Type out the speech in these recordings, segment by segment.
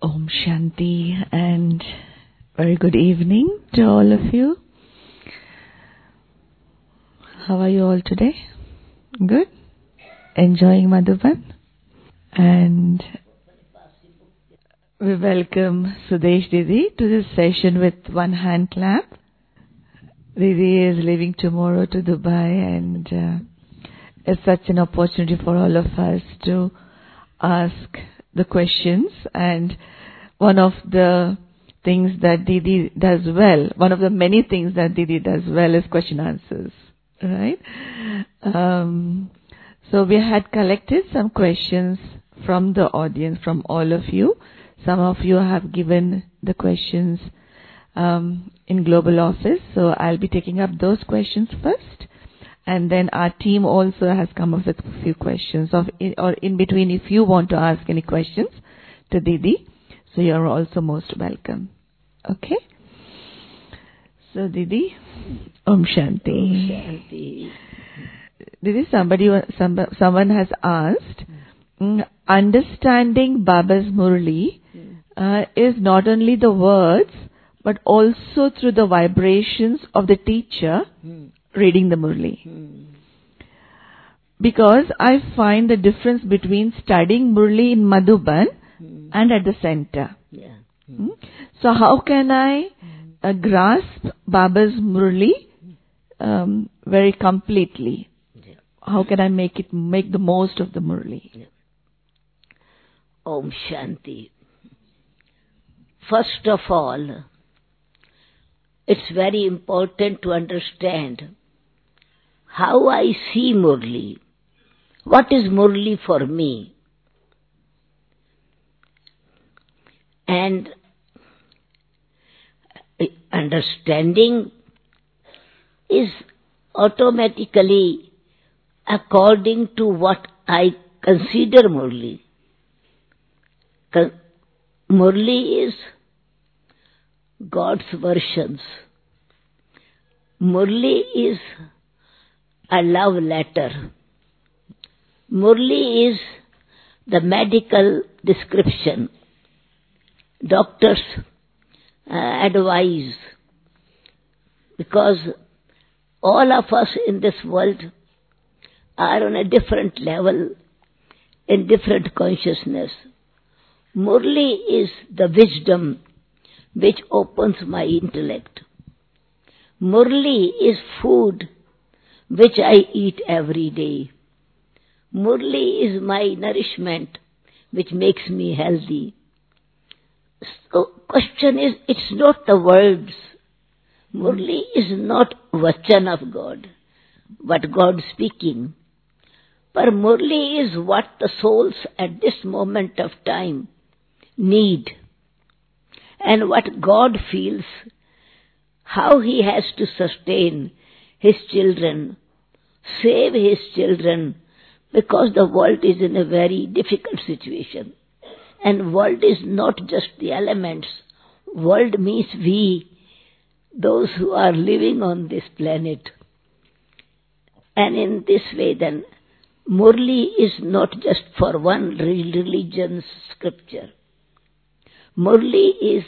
Om Shanti and very good evening to all of you. How are you all today? Good? Enjoying Madhuban? And we welcome Sudesh Didi to this session with one hand clap. Didi is leaving tomorrow to Dubai and it's such an opportunity for all of us to ask the questions, and one of the things that Didi does well, one of the many things that Didi does well is question answers, right? So we had collected some questions from the audience, from all of you. Some of you have given the questions in Global Office, so I'll be taking up those questions first. And then our team also has come up with a few questions, or in between, if you want to ask any questions to Didi, so you're also most welcome. Okay? So Didi, Om Shanti. Om Shanti. Didi, someone has asked, understanding Baba's Murli is not only the words, but also through the vibrations of the teacher reading the Murli. Because I find the difference between studying Murli in Madhuban and at the center. Yeah. So how can I grasp Baba's Murli very completely? Yeah. How can I make the most of the Murli? Yeah. Om Shanti. First of all, it's very important to understand how I see Murli. What is Murli for me? And understanding is automatically according to what I consider Murli. Murli is God's versions. Murli is a love letter. Murli is the medical description. Doctors advise, because all of us in this world are on a different level, in different consciousness. Murli is the wisdom which opens my intellect. Murli is food which I eat every day. Murli is my nourishment which makes me healthy. So question is, it's not the words. Murli is not vachan of God, but God speaking. But Murli is what the souls at this moment of time need, and what God feels, how He has to sustain His children, save His children, because the world is in a very difficult situation. And world is not just the elements. World means we, those who are living on this planet. And in this way then, Murli is not just for one religion's scripture. Murli is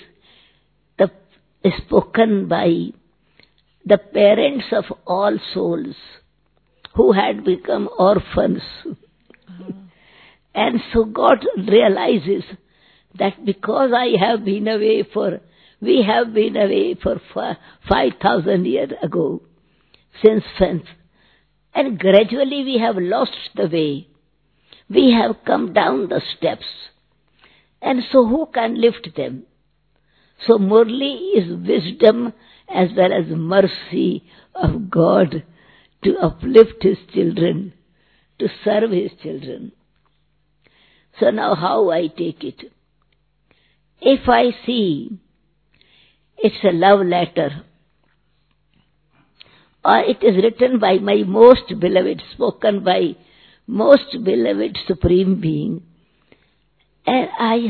spoken by the parents of all souls who had become orphans. And so God realizes that because we have been away for 5,000 years ago, since and gradually we have lost the way. We have come down the steps. And so who can lift them? So Murli is wisdom as well as mercy of God to uplift His children, to serve His children. So now how I take it? If I see it's a love letter, or it is written by my most beloved, spoken by most beloved Supreme Being, and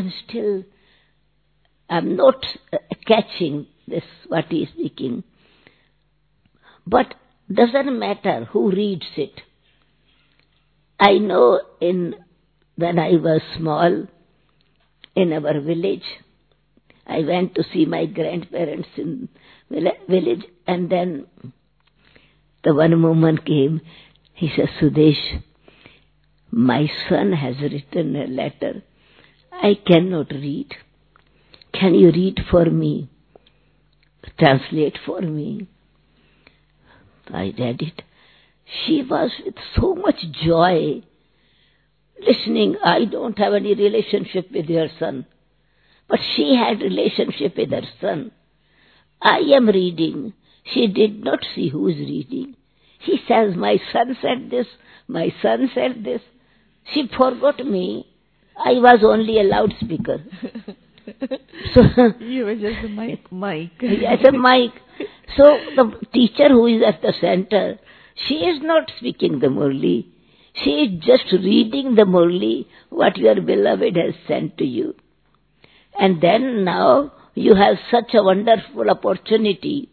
I'm not catching this, what He is speaking. But doesn't matter who reads it. I know when I was small, in our village. I went to see my grandparents in village, and then the one woman came. He said, Sudesh, my son has written a letter. I cannot read. Can you read for me? Translate for me. I read it. She was with so much joy listening. I don't have any relationship with your son, but she had relationship with her son. I am reading. She did not see who is reading. He says, my son said this, my son said this. She forgot me. I was only a loudspeaker. So you were just a mic. Yes, a mic. So the teacher who is at the center, she is not speaking the Murli. She is just reading the Murli, what your beloved has sent to you. And then now you have such a wonderful opportunity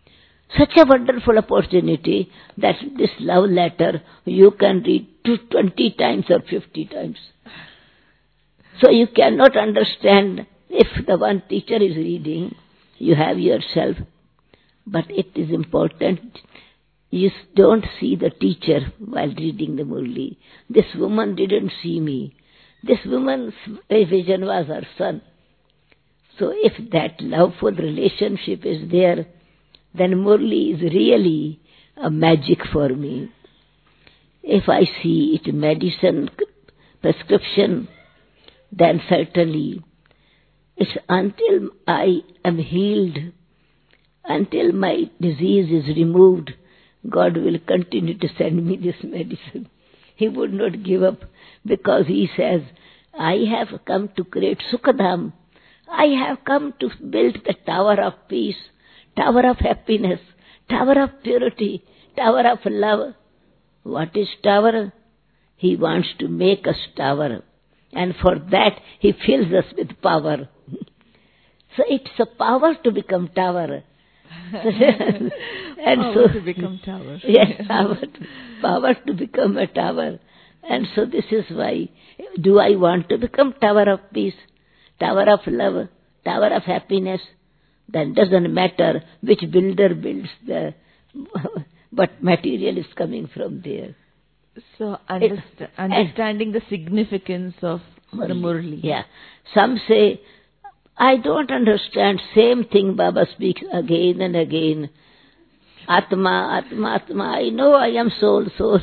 that this love letter you can read 20 times or 50 times. So you cannot understand if the one teacher is reading, you have yourself. But it is important, you don't see the teacher while reading the Murli. This woman didn't see me. This woman's vision was her son. So if that loveful relationship is there, then Murli is really a magic for me. If I see it medicine, prescription, then certainly it's until I am healed, until my disease is removed, God will continue to send me this medicine. He would not give up, because He says, I have come to create Sukhadham. I have come to build the tower of peace, tower of happiness, tower of purity, tower of love. What is tower? He wants to make us tower. And for that, He fills us with power. So it's a power to become tower. And power to become tower. Yes, power to become a tower. And so this is why, do I want to become tower of peace, tower of love, tower of happiness? Then doesn't matter which builder builds but material is coming from there. So understanding the significance of the Murli. Yeah. Some say, I don't understand. Same thing Baba speaks again and again. Atma, Atma, Atma. I know I am soul, soul.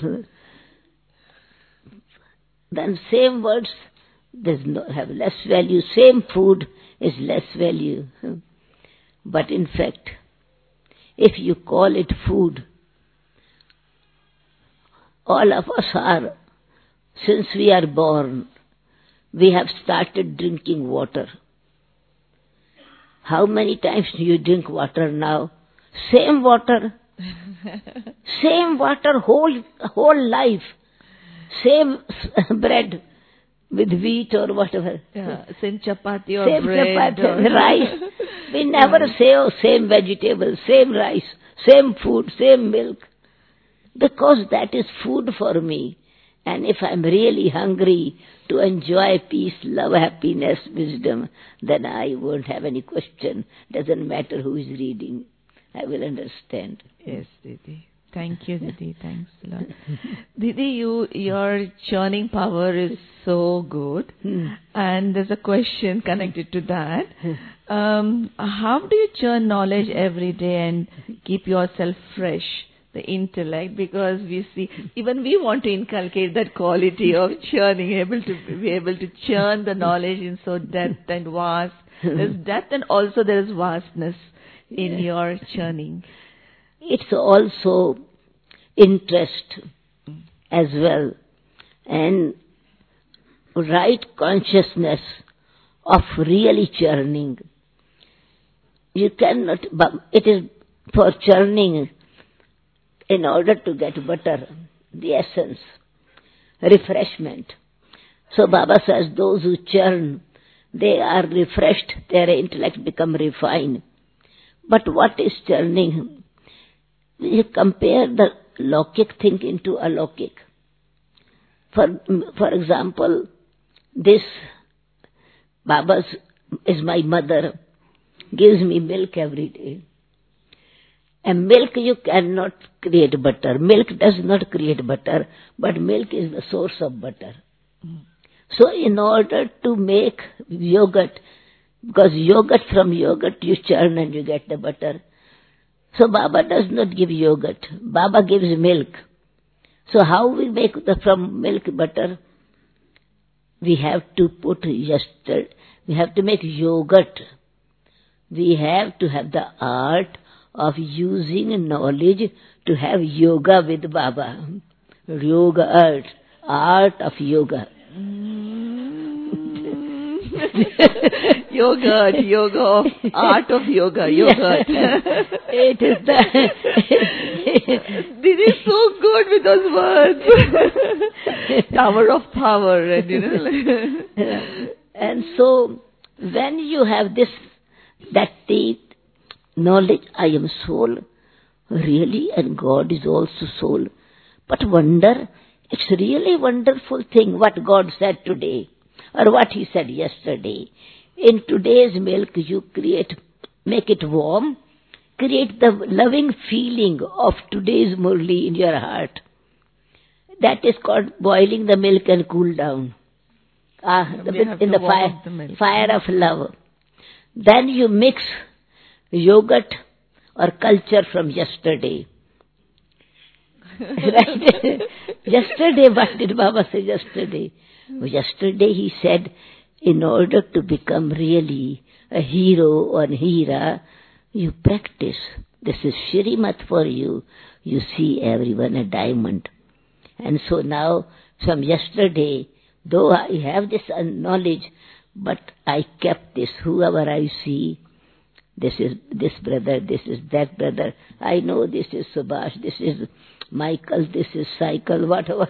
Then same words have less value. Same food is less value. But in fact, if you call it food, all of us are, since we are born, we have started drinking water. How many times do you drink water now? Same water. Same water whole life. Same bread with wheat or whatever. Yeah, same chapati or same bread. Chapati, rice. We never say, oh, same vegetable, same rice, same food, same milk. Because that is food for me. And if I'm really hungry to enjoy peace, love, happiness, wisdom, then I won't have any question. Doesn't matter who is reading. I will understand. Yes, Didi. Thank you, Didi. Thanks a lot. Didi, your churning power is so good. And there's a question connected to that. How do you churn knowledge every day and keep yourself fresh? The intellect, because we see, even we want to inculcate that quality of churning, be able to churn the knowledge in so depth and vast. There's depth and also there is vastness in your churning. It's also interest as well, and right consciousness of really churning. You cannot, it is for churning. In order to get butter, the essence, refreshment. So Baba says those who churn, they are refreshed, their intellect become refined. But what is churning? You compare the Lokik thing into alokik. For example, this Baba is my mother, gives me milk every day. And milk you cannot create butter. Milk does not create butter, but milk is the source of butter. So in order to make yogurt, because from yogurt you churn and you get the butter. So Baba does not give yogurt. Baba gives milk. So how we make from milk butter? We have to we have to make yogurt. We have to have the art of using knowledge to have yoga with Baba. Yoga art of yoga. Yoga, art of yoga, yogurt. It is This is so good with those words. Tower of power, and And so, when you have that deep knowledge, I am soul, really, and God is also soul. But wonder, it's really wonderful thing what God said today, or what He said yesterday. In today's milk, you make it warm, create the loving feeling of today's Murli in your heart. That is called boiling the milk and cool down. In the fire of love. Then you mix yogurt or culture from yesterday. Right? Yesterday, what did Baba say yesterday? Yesterday he said, in order to become really a hero or Hira, you practice. This is Shrimat for you. You see everyone a diamond. And so now, from yesterday, though I have this knowledge, but I kept this. Whoever I see, this is this brother, this is that brother. I know this is Subhash, this is Michael, this is Cycle, whatever.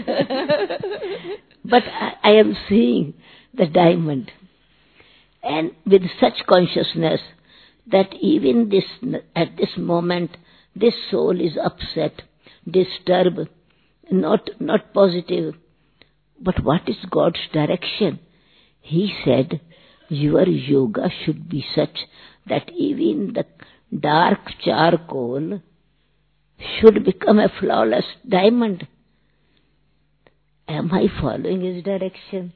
But I am seeing the diamond. And with such consciousness that even at this moment, this soul is upset, disturbed, not positive. But what is God's direction? He said, your yoga should be such that even the dark charcoal should become a flawless diamond. Am I following His direction?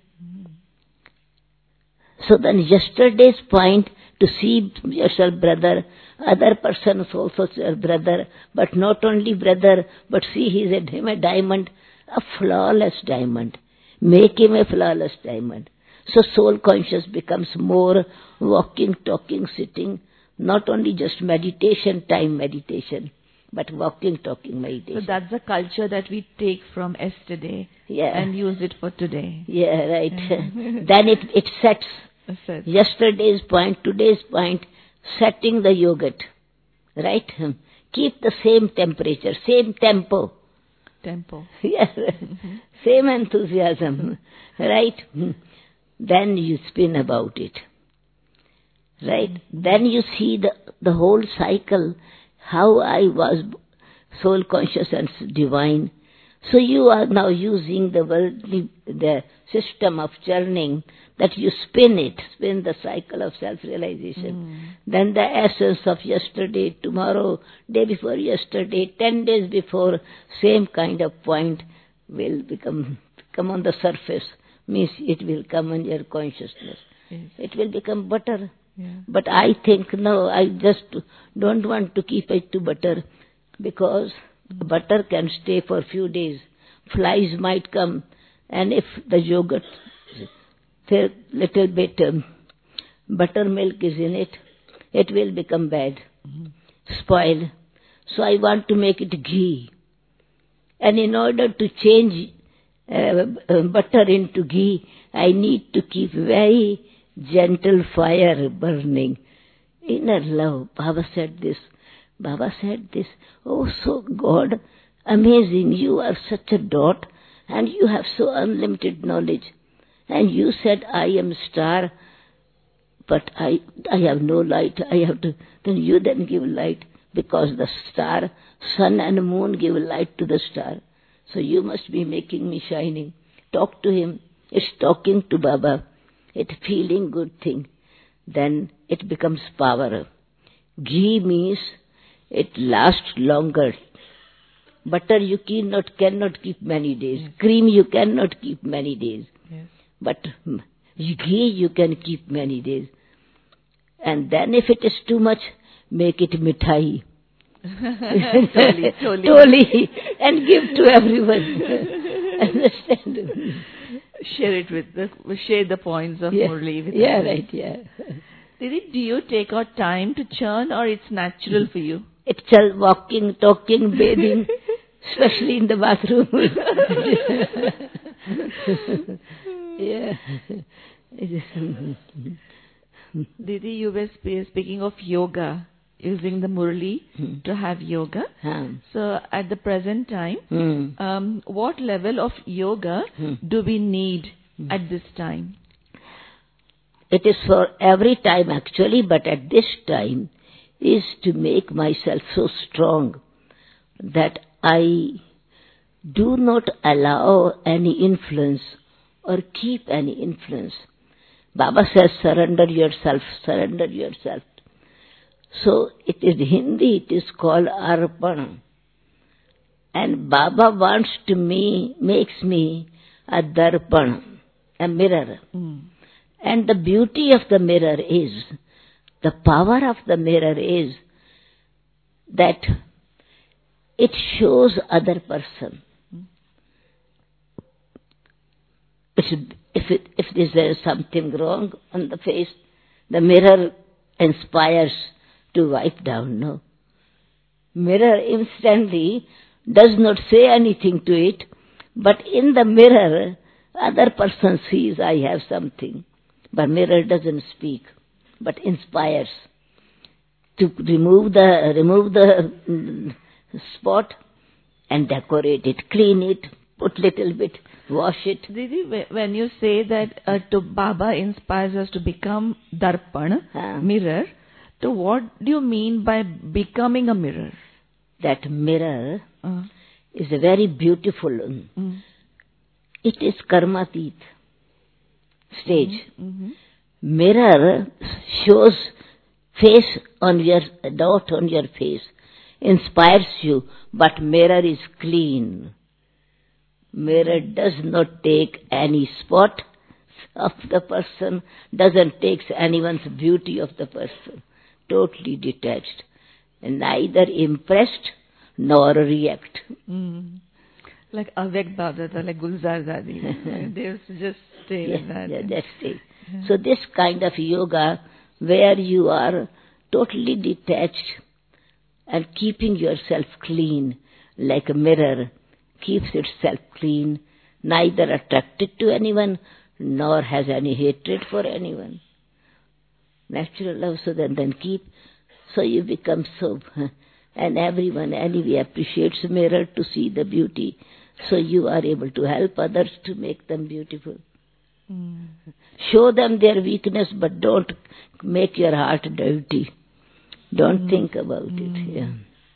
So then yesterday's point, to see yourself brother, other person is also your brother, but not only brother, but see him a diamond, a flawless diamond. Make him a flawless diamond. So soul conscious becomes more walking, talking, sitting, not only just meditation, but walking, talking, meditation. So that's the culture that we take from yesterday and use it for today. Yeah, right. Then it sets yesterday's point, today's point, setting the yogurt. Right? Keep the same temperature, same tempo. Yes. Same enthusiasm. Right? Then you spin about it. Right? Then you see the whole cycle, how I was soul conscious and divine. So you are now using the system of churning, that you spin the cycle of self-realization. Then the essence of yesterday, tomorrow, day before yesterday, 10 days before, same kind of point will come on the surface. Means it will come in your consciousness. Yes. It will become butter. Yeah. But I think, no, I just don't want to keep it to butter, because butter can stay for a few days. Flies might come, and if the yogurt, little bit buttermilk is in it, it will become bad, spoil. So I want to make it ghee. And in order to change butter into ghee, I need to keep very gentle fire burning. Inner love. Baba said this. Oh, so God, amazing. You are such a dot, and you have so unlimited knowledge. And you said, I am star, but I have no light. I have to. Then you give light, because the star, sun and moon give light to the star. So you must be making me shining. Talk to him. It's talking to Baba. it feeling good thing, then it becomes power. Ghee means it lasts longer. Butter you cannot keep many days. Yes. Cream you cannot keep many days. Yes. But ghee you can keep many days. And then if it is too much, make it mithai. Toli. And give to everyone. Understand? Share the points of Murli with Yeah, others. right, yeah. Didi, do you take out time to churn or it's natural for you? It's all walking, talking, bathing, especially in the bathroom. Yeah. Didi, you were speaking of yoga, using the Murli to have yoga. So at the present time, what level of yoga do we need at this time? It is for every time actually, but at this time is to make myself so strong that I do not allow any influence or keep any influence. Baba says, surrender yourself, surrender yourself. So it is Hindi, it is called Arpan. And Baba makes me a darpan, a mirror. And the beauty of the mirror is, the power of the mirror is that it shows other person. If there is something wrong on the face, the mirror inspires to wipe down, no. Mirror instantly does not say anything to it, but in the mirror, other person sees I have something. But mirror doesn't speak, but inspires to remove the spot and decorate it, clean it, put little bit, wash it. Didi, when you say that to Baba inspires us to become darpan, mirror, so what do you mean by becoming a mirror? That mirror is a very beautiful. It is karmatit stage. Mirror shows face on your dot on your face, inspires you, but mirror is clean. Mirror does not take any spot of the person, doesn't take anyone's beauty of the person, totally detached, and neither impressed nor react. Like Avek Bhavdata, like Gulzar Dadi. They just stay with that. Yeah, that's it. So this kind of yoga, where you are totally detached and keeping yourself clean, like a mirror keeps itself clean, neither attracted to anyone, nor has any hatred for anyone. Natural love, so then keep, so you become so, and everyone anyway appreciates the mirror to see the beauty, so you are able to help others to make them beautiful. Show them their weakness, but don't make your heart dirty. Don't think about it.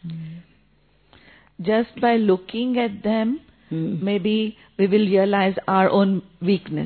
Just by looking at them, maybe we will realize our own weakness.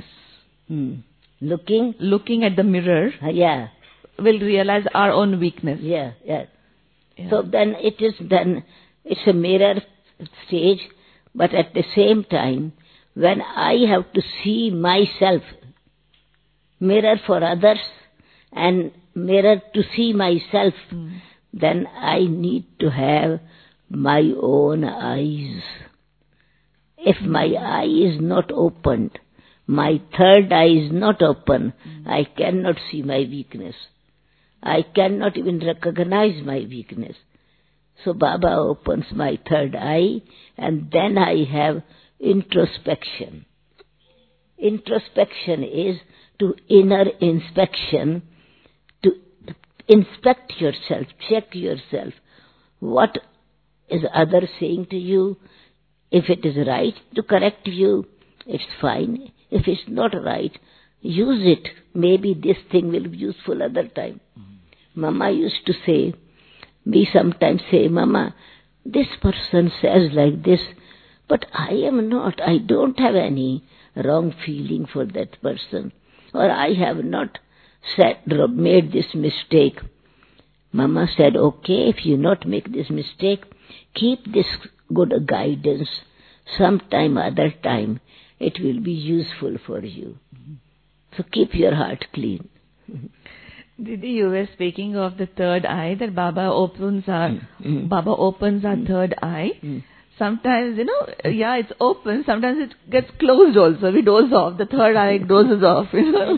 Looking at the mirror, we'll realize our own weakness. Yeah. So then it's a mirror stage, but at the same time, when I have to see myself, mirror for others and mirror to see myself, then I need to have my own eyes. If my eye is not opened, my third eye is not open, I cannot see my weakness. I cannot even recognize my weakness. So Baba opens my third eye, and then I have introspection. Introspection is to inner inspection, to inspect yourself, check yourself. What is other saying to you? If it is right to correct you, it's fine. If it's not right, use it. Maybe this thing will be useful other time. Mama used to say, we sometimes say, Mama, this person says like this, but I am not. I don't have any wrong feeling for that person. or I have not made this mistake. Mama said, okay, if you not make this mistake, keep this good guidance. Sometime, other time, it will be useful for you. So keep your heart clean. Didi, you were speaking of the third eye, that Baba opens our third eye. Sometimes, it's open, sometimes it gets closed also. We doze off, the third eye dozes off,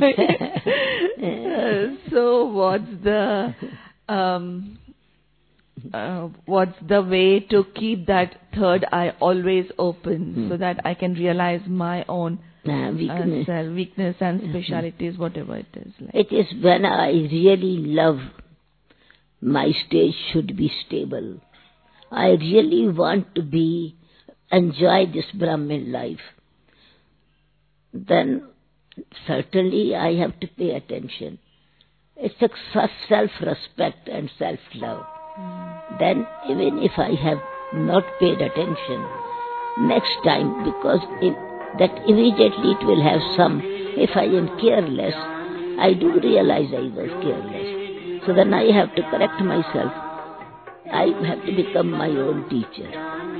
So what's the way to keep that third eye always open so that I can realize my own weakness and specialities, whatever it is. It is when I really love, my stage should be stable. I really want to enjoy this Brahmin life. Then certainly I have to pay attention. It's a self-respect and self-love. Then even if I have not paid attention, next time, because that immediately it will have some, if I am careless, I do realize I was careless. So then I have to correct myself. I have to become my own teacher.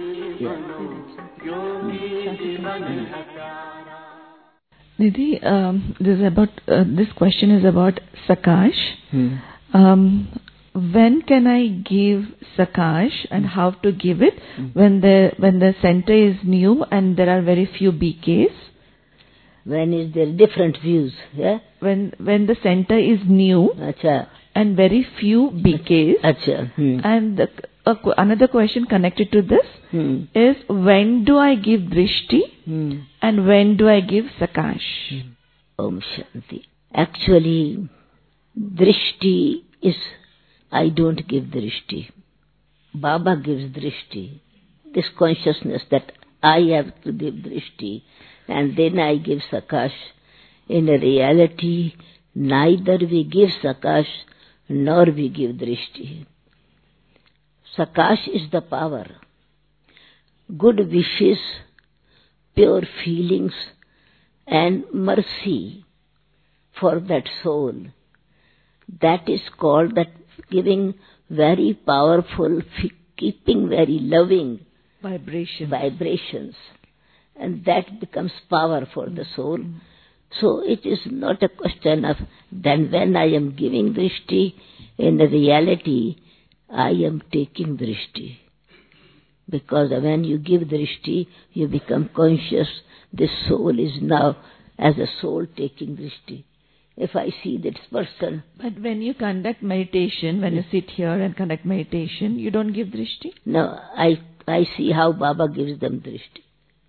Nidhi, this question is about Sakash. When can I give Sakash and how to give it when the center is new and there are very few BKs? When is there different views? Yeah? When the center is new and very few BKs. And another question connected to this is, when do I give Drishti and when do I give Sakash? Om Shanti. Actually, Drishti is, I don't give Drishti. Baba gives Drishti. This consciousness that I have to give Drishti and then I give Sakash. In reality, neither we give Sakash nor we give Drishti. Sakash is the power. Good wishes, pure feelings and mercy for that soul. That is called that giving very powerful, keeping very loving vibrations. And that becomes power for the soul. So it is not a question of then when I am giving Drishti, in reality I am taking Drishti. Because when you give Drishti, you become conscious, this soul is now as a soul taking Drishti. If I see this person... But when you conduct meditation, when you sit here and conduct meditation, you don't give Drishti? No, I see how Baba gives them Drishti.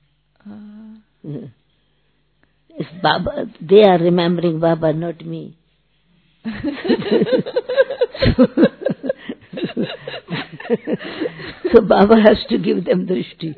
If Baba, they are remembering Baba, not me. So Baba has to give them Drishti.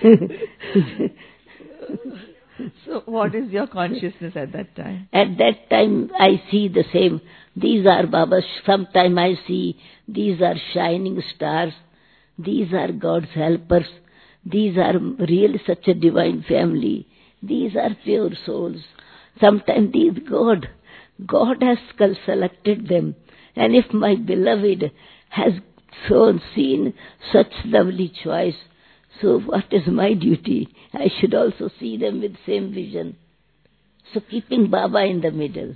So what is your consciousness at that time? At that time I see the same. These are Baba's, sometime I see these are shining stars. These are God's helpers. These are really such a divine family. These are pure souls. Sometimes these God has selected them. And if my beloved has seen such lovely choice, so what is my duty? I should also see them with same vision. So keeping Baba in the middle.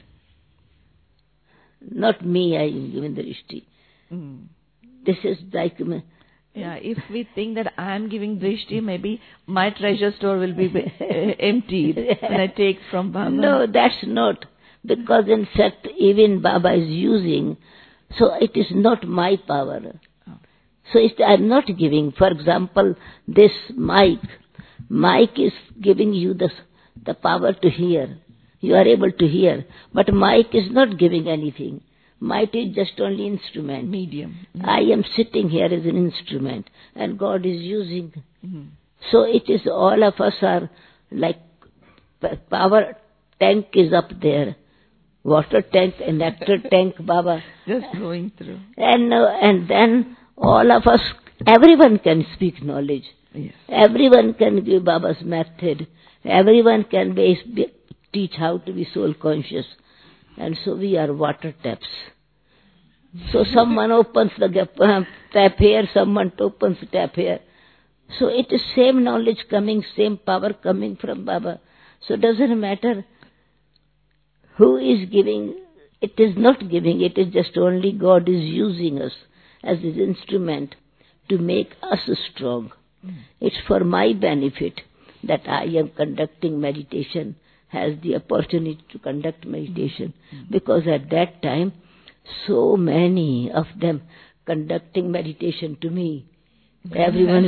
Not me, I am given the Drishti. This is like... if we think that I am giving Drishti, maybe my treasure store will be emptied when I take from Baba. No, that's not. Because in fact, even Baba is using, so it is not my power. So I am not giving. For example, this mic is giving you the power to hear. You are able to hear. But mic is not giving anything. Mic is just only instrument. Medium. I am sitting here as an instrument and God is using. So it is, all of us are like, power tank is up there. Water tank and nectar tank, Baba. Just flowing through. And then all of us, everyone can speak knowledge. Yes. Everyone can give Baba's method. Everyone can teach how to be soul conscious. And so we are water taps. So someone opens the tap here, someone opens the tap here. So it is same knowledge coming, same power coming from Baba. So it doesn't matter who is giving. It is not giving, it is just only God is using us as His instrument to make us strong. It's for my benefit that I am conducting meditation, has the opportunity to conduct meditation. Because at that time, so many of them conducting meditation to me. Everyone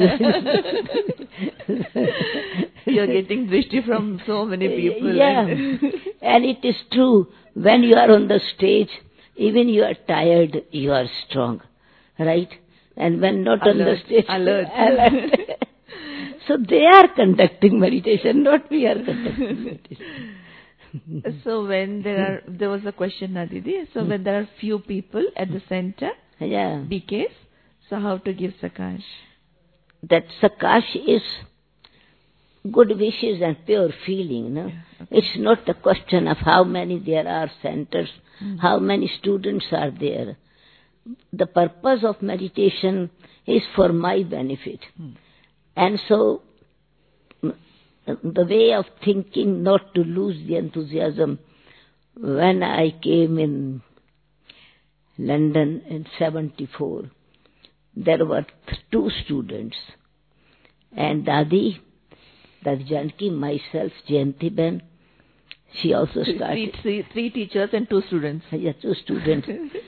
You're getting drishti from so many people. Yeah. And it is true. When you are on the stage, even you are tired, you are strong. Right? And when not on the stage, alert. So they are conducting meditation, not we are conducting meditation. So when there was a question, Nadidi. So when there are few people at the center, Yeah. BKs, so how to give Sakash? That Sakash is good wishes and pure feeling. No? Yeah, okay. It's not a question of how many there are centers, how many students are there. The purpose of meditation is for my benefit. And so the way of thinking not to lose the enthusiasm. When I came in London in 74, there were 2 students. And Dadi Janki, myself, Jayanti Ben, she also started. Three teachers and 2 students. Yeah, 2 students.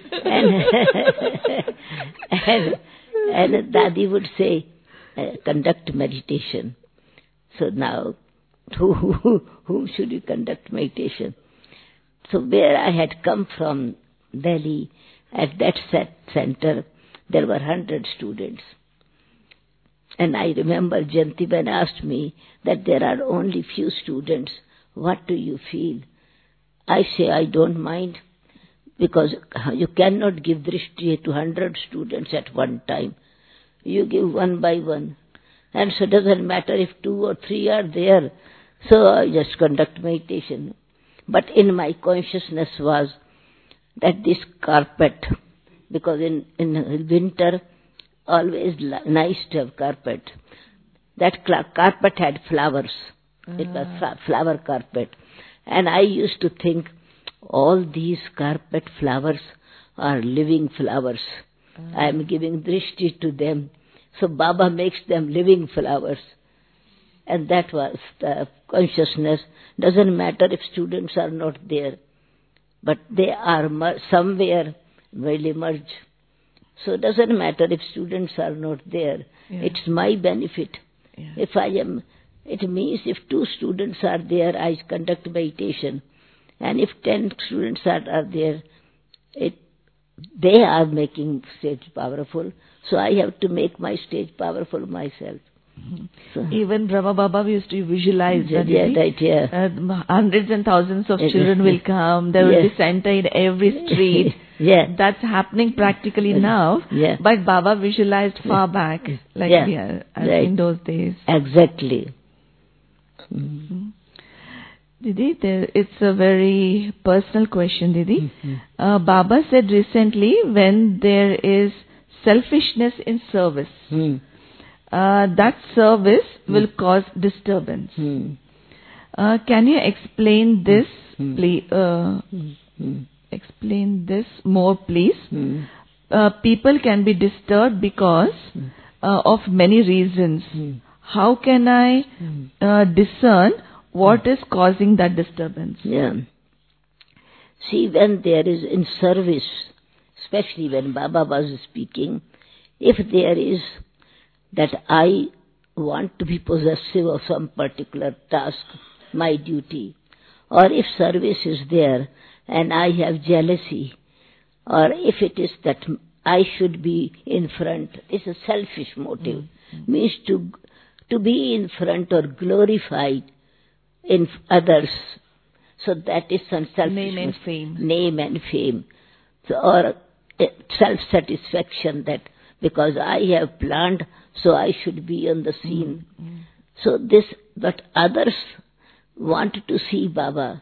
and Dadi would say, conduct meditation. So now, whom should you conduct meditation? So where I had come from, Delhi, at that center, there were 100 students. And I remember Jayantiben asked me that there are only few students. What do you feel? I say, I don't mind, because you cannot give drishti to 100 students at one time. You give one by one. And so it doesn't matter if 2 or 3 are there. So I just conduct meditation. But in my consciousness was that this carpet, because in winter, always nice to have carpet. That carpet had flowers. It was flower carpet. And I used to think, all these carpet flowers are living flowers. I am giving drishti to them. So Baba makes them living flowers. And that was the consciousness. Doesn't matter if students are not there, but they are somewhere will emerge. So it doesn't matter if students are not there. Yeah. It's my benefit. Yeah. It means if 2 students are there, I conduct meditation. And if 10 students are there, they are making stage powerful. So I have to make my stage powerful myself. So, even Brahma Baba used to visualize that. Yeah. Hundreds and thousands of children will come. There will be center in every street. Yeah. That's happening practically now. Yeah. But Baba visualized far back, like we are in those days. Exactly. Didi, it's a very personal question, Didi. Baba said recently, when there is selfishness in service, that service will cause disturbance. Can you explain this, please? Explain this more, please. People can be disturbed because of many reasons. How can I discern what is causing that disturbance? Yeah. See, when there is in service, especially when Baba was speaking, if there is that I want to be possessive of some particular task, my duty, or if service is there and I have jealousy, or if it is that I should be in front, it's a selfish motive, means to be in front or glorified in others. So that is some selfishness. Name and fame. Name and fame. So, or self-satisfaction that because I have planned, so I should be on the scene. So but others want to see Baba.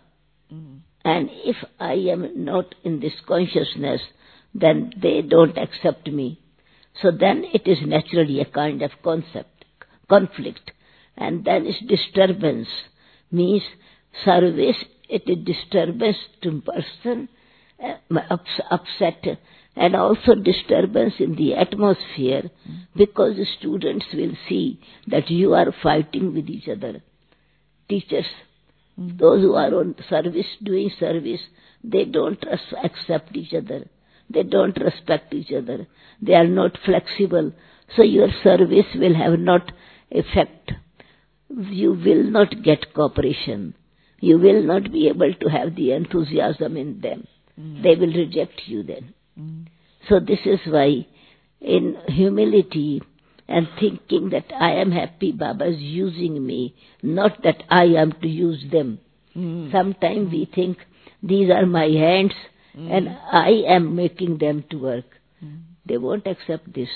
And if I am not in this consciousness, then they don't accept me. So then it is naturally a kind of conflict. And then it's disturbance. Means service, it is disturbance to person, upset, and also disturbance in the atmosphere, because the students will see that you are fighting with each other. Teachers, those who are on service, doing service, they don't accept each other. They don't respect each other. They are not flexible. So your service will have not effect. You will not get cooperation. You will not be able to have the enthusiasm in them. They will reject you then. So this is why in humility and thinking that I am happy Baba is using me, not that I am to use them. Sometimes we think these are my hands and I am making them to work. They won't accept this.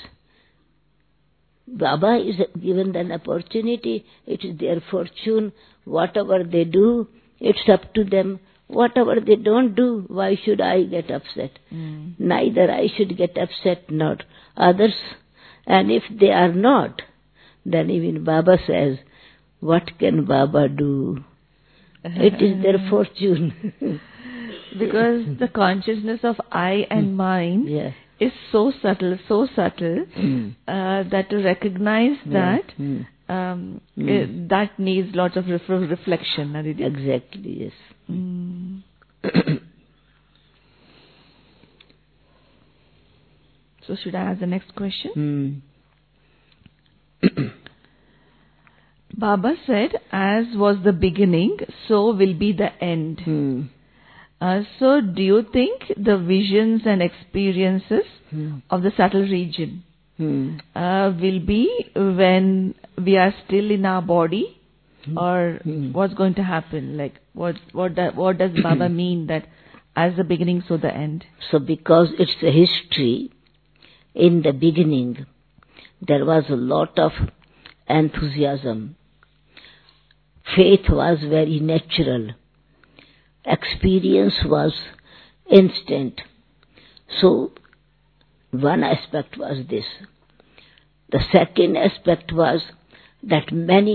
Baba is given an opportunity. It is their fortune. Whatever they do, it's up to them. Whatever they don't do, why should I get upset? Neither I should get upset, nor others. And if they are not, then even Baba says, what can Baba do? It is their fortune. Because the consciousness of I and mine is so subtle, that to recognize that, that needs lots of reflection. Exactly, yes. So should I ask the next question? Baba said, as was the beginning, so will be the end. So do you think the visions and experiences of the subtle region will be when we are still in our body? Or what's going to happen? Like what does Baba mean that as the beginning, so the end? So because it's a history, in the beginning there was a lot of enthusiasm. Faith was very natural. Experience was instant. So one aspect was this. The second aspect was that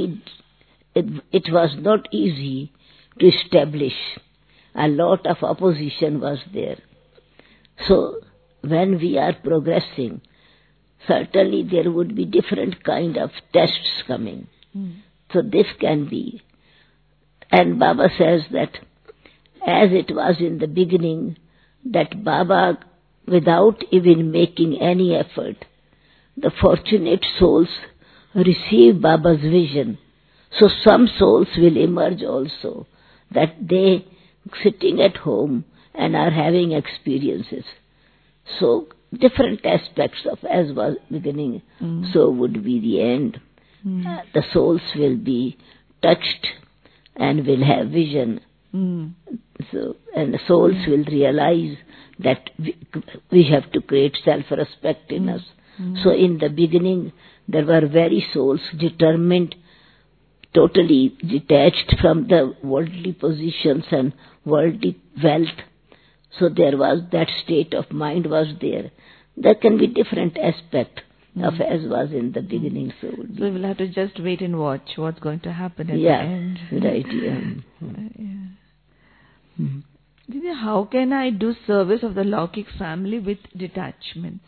it was not easy to establish. A lot of opposition was there. So when we are progressing, certainly there would be different kind of tests coming. So this can be. And Baba says that as it was in the beginning, that Baba, without even making any effort, the fortunate souls receive Baba's vision. So some souls will emerge also, that they sitting at home and are having experiences. So different aspects of as was beginning, so would be the end. The souls will be touched and will have vision. So, and the souls will realize that we have to create self-respect in us. So in the beginning, there were very souls determined, totally detached from the worldly positions and worldly wealth. So there was that state of mind was there. There can be different aspect of as was in the beginning. So we'll have to just wait and watch what's going to happen at the end. Right, Didi, how can I do service of the Laukik family with detachment?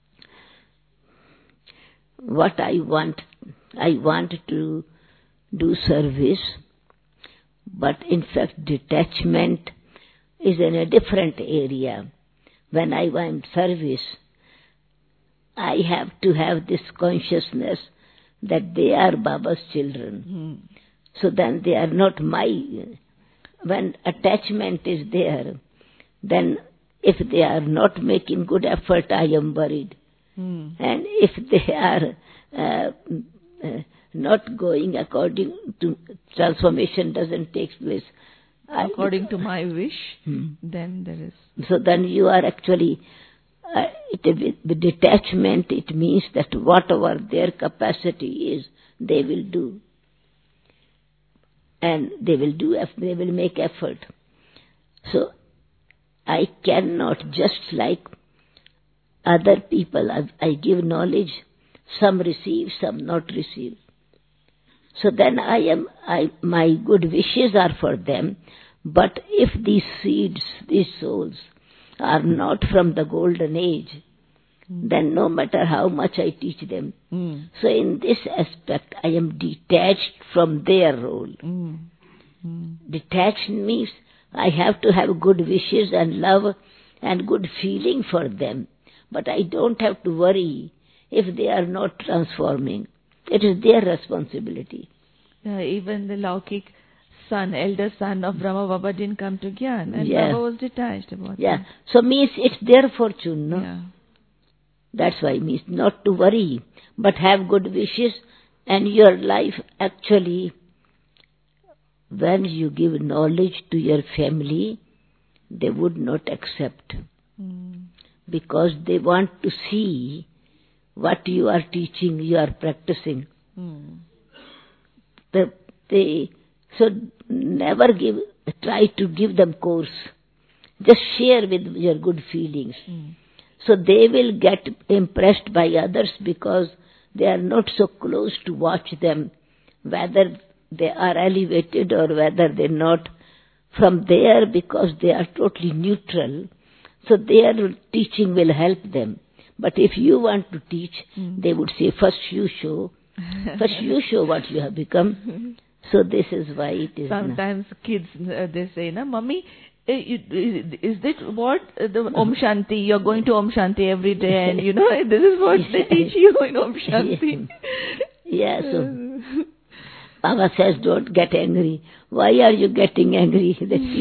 What I want to do service, but in fact detachment is in a different area. When I want service, I have to have this consciousness that they are Baba's children. So then they are not my. When attachment is there, then if they are not making good effort, I am worried. And if they are not going according to transformation doesn't take place, according to my wish, then there is. So then you are actually, with detachment, it means that whatever their capacity is, they will do. And they will make effort. So I cannot, just like other people, I give knowledge, some receive, some not receive. So then my good wishes are for them, but if these seeds, these souls, are not from the golden age, then no matter how much I teach them. So in this aspect, I am detached from their role. Detached means I have to have good wishes and love and good feeling for them. But I don't have to worry if they are not transforming. It is their responsibility. Even the Laukik son, elder son of Brahma Baba didn't come to Gyan, and Baba was detached about it. So means it's their fortune, no? Yeah. That's why means not to worry, but have good wishes, and your life actually, when you give knowledge to your family, they would not accept. Because they want to see what you are teaching, you are practicing. So never try to give them course. Just share with your good feelings. So they will get impressed by others because they are not so close to watch them, whether they are elevated or whether they're not. From there, because they are totally neutral, so their teaching will help them. But if you want to teach, they would say, first you show what you have become. So this is why it is. Sometimes kids, they say, Mummy, is this what the Om Shanti, you're going to Om Shanti every day, and this is what they teach you in Om Shanti. So Baba says, don't get angry. Why are you getting angry?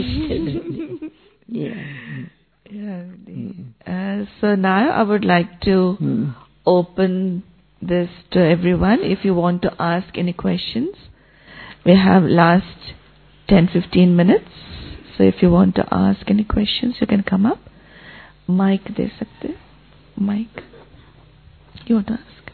So now I would like to open this to everyone. If you want to ask any questions, we have last 10-15 minutes. So if you want to ask any questions, you can come up. Mic de sakte. Mic. You want to ask?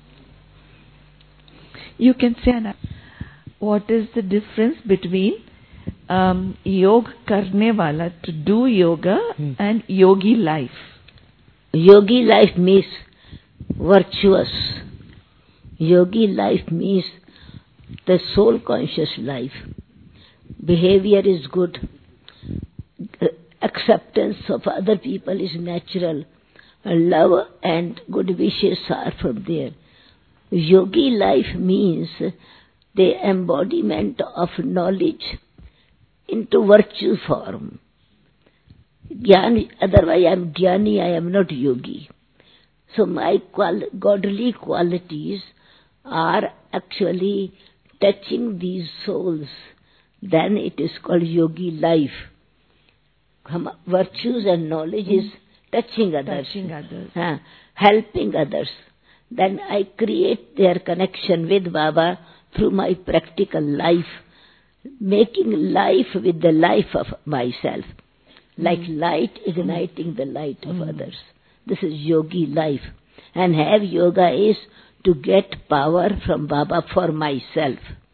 You can say, what is the difference between yog karne wala, to do yoga, and yogi life? Yogi life means virtuous. Yogi life means the soul conscious life. Behavior is good. Acceptance of other people is natural. Love and good wishes are from there. Yogi life means the embodiment of knowledge into virtue form. Jnani, otherwise I am Jnani, I am not yogi. So my godly qualities are actually touching these souls. Then it is called yogi life. Virtues and knowledge is touching others. Helping others. Then I create their connection with Baba through my practical life, making life with the life of myself, like light igniting the light of others. This is yogi life. And have yoga is to get power from Baba for myself.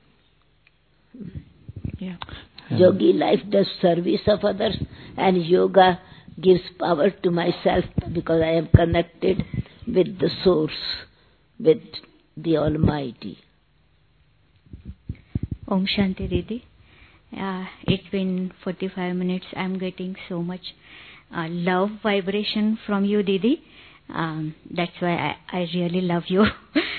Yogi life does service of others, and yoga gives power to myself because I am connected with the source, with the Almighty. Om Shanti Didi. It's been 45 minutes. I'm getting so much love vibration from you, Didi. That's why I really love you.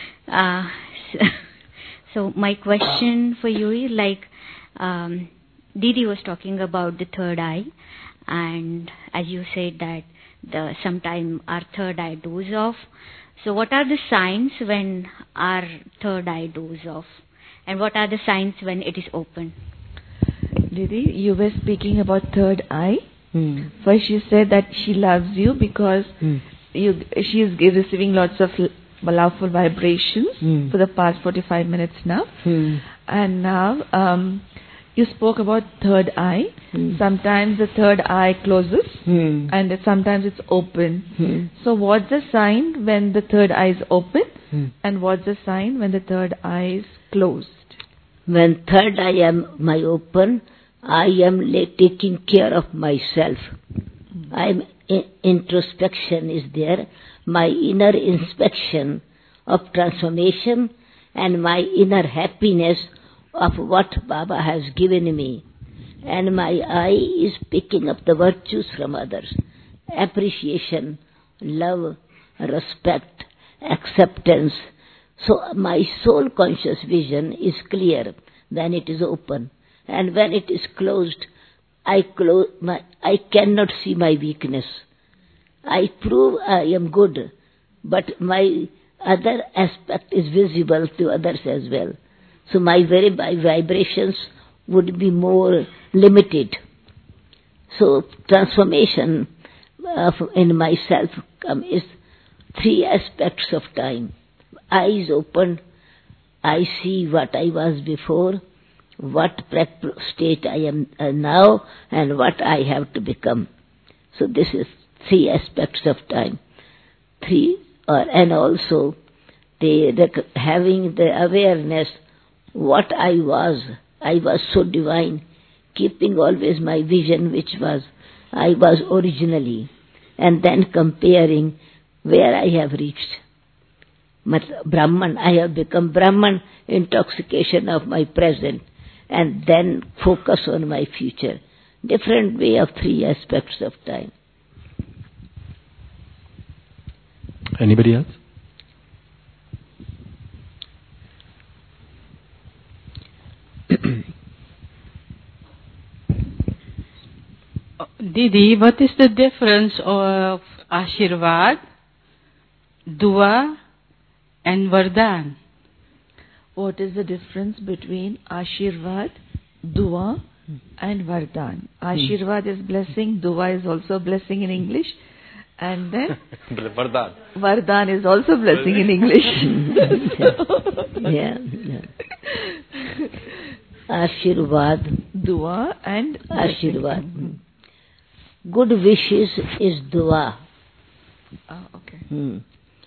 So my question for you is like, Didi was talking about the third eye, and as you said that sometime our third eye does off. So what are the signs when our third eye does off? And what are the signs when it is open? Didi, you were speaking about third eye. First you said that she loves you because she is receiving lots of loveful vibrations for the past 45 minutes now. And now you spoke about third eye. Sometimes the third eye closes and sometimes it's open. So what's the sign when the third eye is open and what's the sign when the third eye is closed? When third eye am open, I am taking care of myself. Introspection is there, my inner inspection of transformation and my inner happiness of what Baba has given me. And my eye is picking up the virtues from others. Appreciation, love, respect, acceptance. So my soul conscious vision is clear when it is open. And when it is closed, I cannot see my weakness. I prove I am good, but my other aspect is visible to others as well. So my vibrations would be more limited. So transformation in myself is 3 aspects of time. Eyes open, I see what I was before, what state I am now, and what I have to become. So this is 3 aspects of time. And also having the awareness what I was so divine, keeping always my vision which I was originally, and then comparing where I have reached. Brahman, I have become Brahman, intoxication of my present, and then focus on my future. Different way of 3 aspects of time. Anybody else? Didi, what is the difference of Ashirvad, Dua and Vardhan? What is the difference between Ashirvad, Dua and Vardhan? Ashirvad is blessing, Dua is also blessing in English, and then Vardhan is also blessing in English. Yeah. Ashirvad, Dua and Ashirvad. Good wishes is Dua. Okay.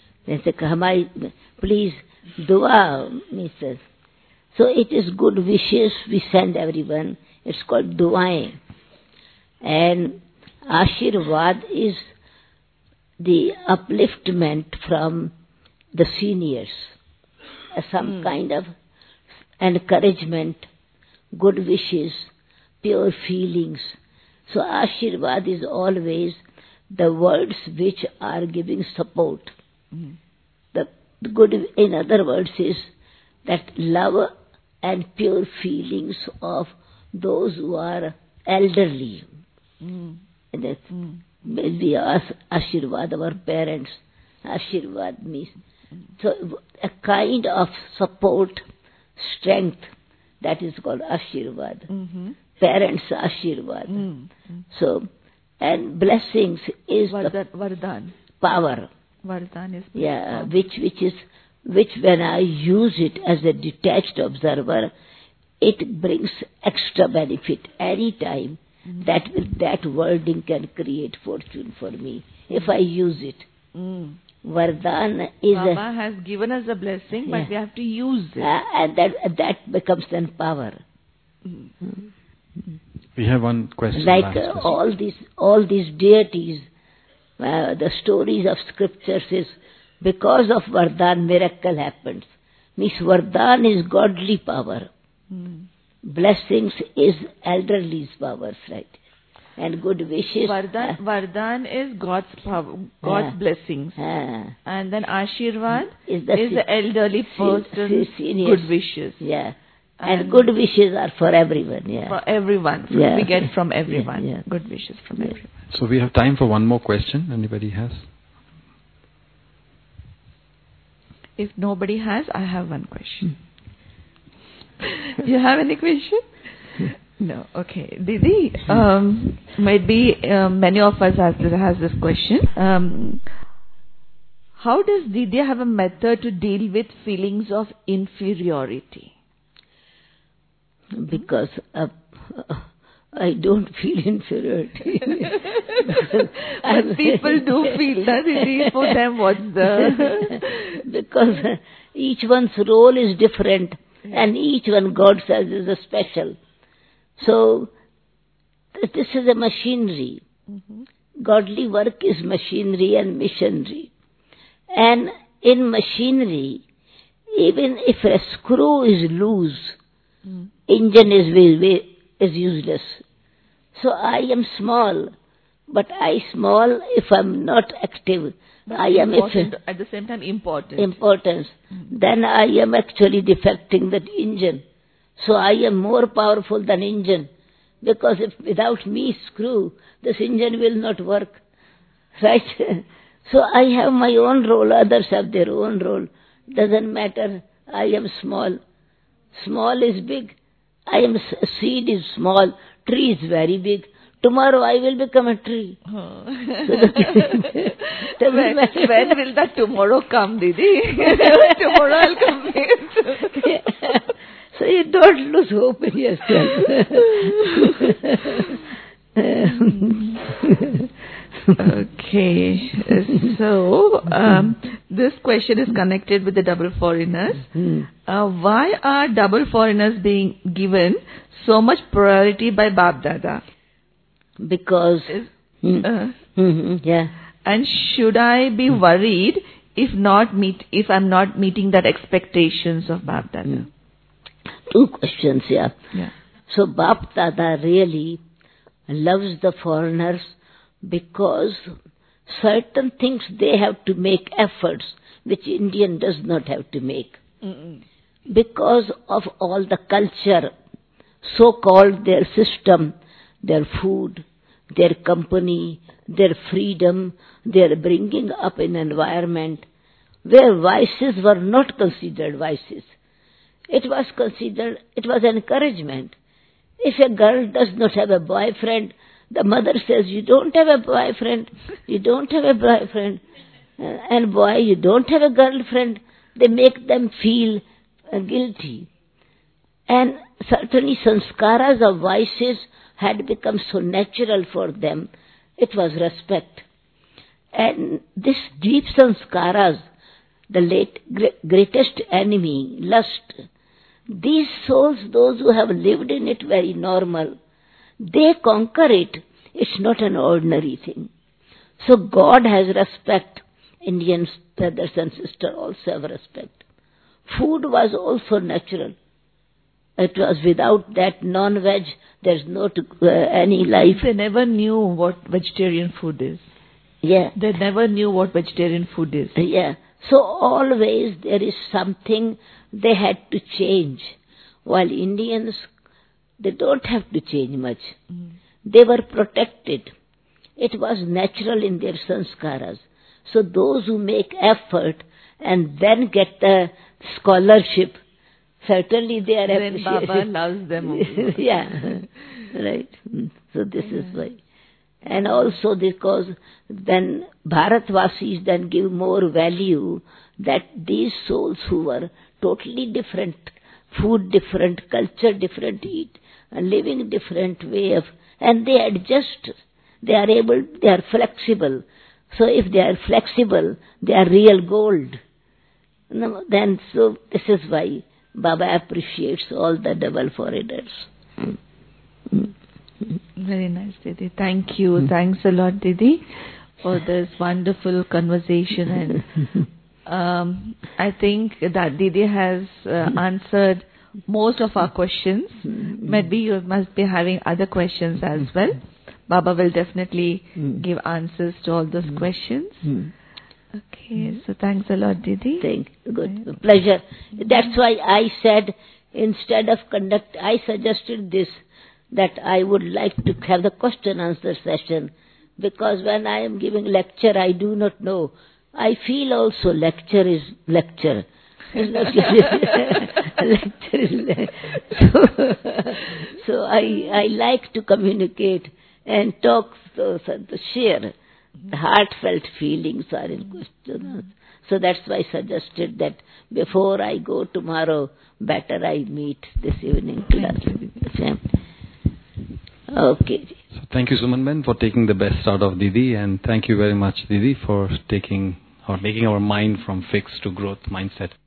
Please, Dua, Mrs. So it is good wishes we send everyone. It's called Duaएं. And Ashirvad is the upliftment from the seniors. Some kind of encouragement, good wishes, pure feelings. So Ashirvad is always the words which are giving support. The good, in other words, is that love and pure feelings of those who are elderly. That maybe Ashirvad, our parents. Ashirvad means so a kind of support, strength, that is called Ashirvad. Parents Ashirvad. So, and blessings is Vardhan. Power. Vardhan is which when I use it as a detached observer, it brings extra benefit any time. That wording can create fortune for me if I use it. Vardhan is Baba has given us a blessing, but we have to use it. And that becomes then power. We have one question. Like all these deities, the stories of scriptures is because of Vardhan miracle happens. Means Vardhan is godly power. Blessings is elderly's powers, right? And good wishes. Vardhan is God's power, God's blessings. And then Ashirvad is the elderly person's good wishes. Yeah. And good wishes are for everyone. Yeah. For everyone. We get from everyone. Yeah. Good wishes from everyone. So we have time for one more question. Anybody has? If nobody has, I have one question. You have any question? No. Okay. Didi, maybe many of us has this question. How does Didi have a method to deal with feelings of inferiority? Because I don't feel inferiority. But people do feel that, Didi. For them, what's the... Because each one's role is different, and each one God says is a special. So that this is a machinery. Godly work is machinery and missionary. And in machinery, even if a screw is loose, engine is useless. So I am small, but I small if I'm not active. I am at the same time important. Importance. Then I am actually defecting that engine. So I am more powerful than engine. Because if without me screw, this engine will not work. Right? So I have my own role, others have their own role. Doesn't matter, I am small. Small is big. Seed is small, tree is very big. Tomorrow I will become a tree. Oh. So when will that tomorrow come, Didi? Tomorrow I'll come here. So you don't lose hope in yourself. Okay, so this question is connected with the double foreigners. Why are double foreigners being given so much priority by Bap Dada? Because yeah. And should I be worried if I'm not meeting that expectations of Bap Dada? Two questions, yeah. So Bap Dada really loves the foreigners because certain things they have to make efforts which Indian does not have to make. Because of all the culture, so-called their system, their food, their company, their freedom, their bringing up in environment where vices were not considered vices. It was encouragement. If a girl does not have a boyfriend, the mother says, you don't have a boyfriend, you don't have a boyfriend. And boy, you don't have a girlfriend. They make them feel guilty. And certainly sanskaras of vices had become so natural for them, it was respect. And this deep sanskaras, the greatest enemy, lust, these souls, those who have lived in it very normal, they conquer it. It's not an ordinary thing. So God has respect. Indian brothers and sisters also have respect. Food was also natural. It was without that non-veg, there's no any life. They never knew what vegetarian food is. Yeah. They never knew what vegetarian food is. Yeah. So always there is something they had to change. While Indians, they don't have to change much. They were protected. It was natural in their sanskaras. So those who make effort and then get the scholarship, certainly they are appreciated. Then Baba loves them also. Yeah, right. So this is why. And also because then Bharatvasis then give more value that these souls who were totally different, food different, culture different, eat, and living different way of, and they adjust. They are flexible. So if they are flexible, they are real gold. So this is why Baba appreciates all the double foreigners. Very nice, Didi. Thank you. Thanks a lot, Didi, for this wonderful conversation. And I think that Didi has answered most of our questions. Maybe you must be having other questions as well. Baba will definitely give answers to all those questions. Okay, so thanks a lot, Didi. Thank you. Good. Pleasure. That's why I said, instead of I suggested this, that I would like to have the question-answer session, because when I am giving lecture, I do not know. I feel also lecture is lecture. So I like to communicate and talk, to share. The heartfelt feelings are in question. So that's why I suggested that before I go tomorrow, better I meet this evening class with the family. Okay. So thank you, Suman Ben, for taking the best out of Didi, and thank you very much, Didi, for making our mind from fixed to growth mindset.